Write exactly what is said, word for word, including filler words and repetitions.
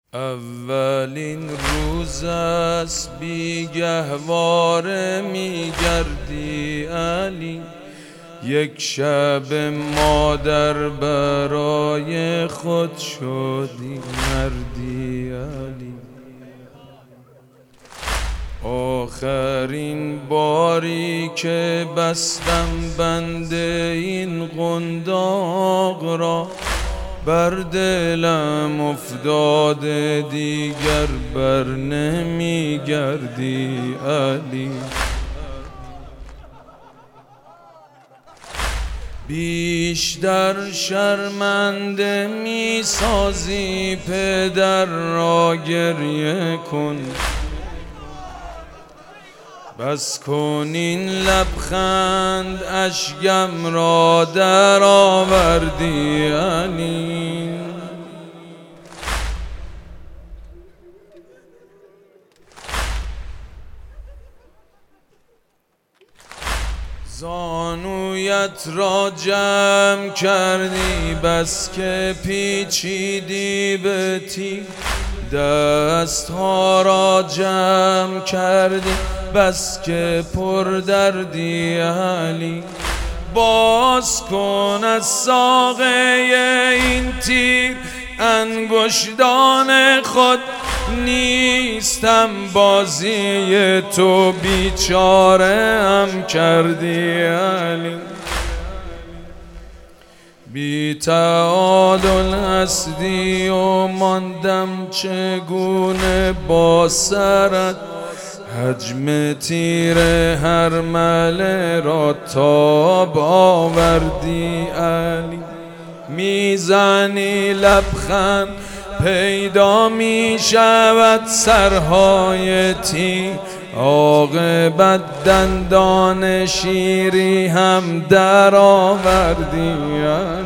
اولین روز است بیگهواره میگردی علی، یک شب مادر برای خود شدی مردی علی. آخرین باری که بستم بند این قنداق را، بر دلم افتاده دیگر بر نمیگردی علی. بیشتر شرمنده می سازی پدر را، گریه کن بس کن این لبخند، اشکم را در آوردی علی. زانویت را جمع کردی بس که پیچیدی به تیر، دستها را جمع کردی بس که پر دردی علی. باز کن از ساقه این تیر انگشتان خود، نیستم بازی تو بیچاره هم کردی علی. بی تعادل هستی و ماندم چگونه با سرت، حجم تیر هر مله را تاب آوردی علی. میزنی لبخند پیدا می شود سرهای تیر، عاقبت دندان شیری هم در آوردی علی.